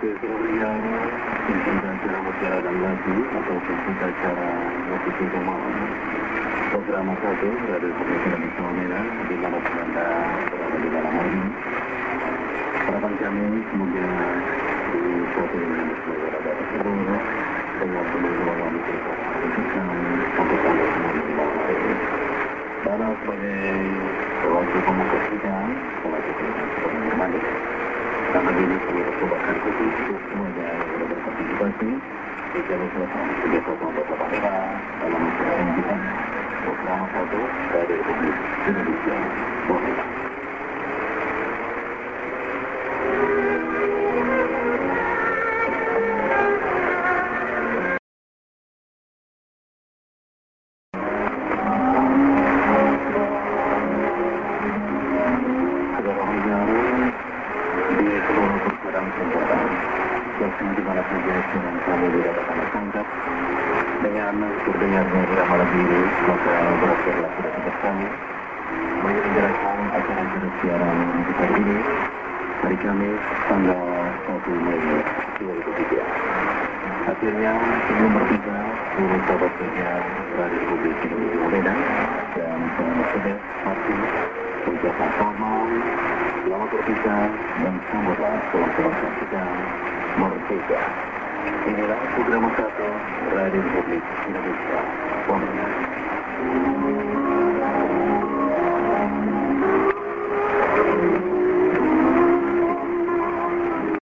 beliau pencinta acara mutiara dan lagu atau pencinta acara musisi malam. Program satu Radio Publik Indonesia Medan di mana Anda berada di dalam hari ini. Harapan kami semoga di suatu yang berada tersebut dengan penuh kita untuk Anda semua di dalam hari ini. Dan sebagai waktu pembuka sidang, setelah kita berbalik. Dan begini kami berkobarkan khusus untuk semuanya yang sudah berpartisipasi di jalur selatan kebiasaan untuk Bapak Dewa dalam acara kita program satu dari Republik Indonesia. Dimana saja siaran kami didapatkan tertangkap dengan terdengarnya irama lagu ini, maka berakhirlah sudah tugas kami menyelenggarakan acara-acara siaran untuk hari ini, hari Kamis tanggal 1 Mei 2003. Akhirnya sebelum berpisah, seluruh sahabat kerja Radio Republik Indonesia Medan dan semua sahabat pasti ucapkan selamat, selamat berpisah dan sambutlah pulang-pulang kita merdeka. Inilah program satu Radio Republik Indonesia.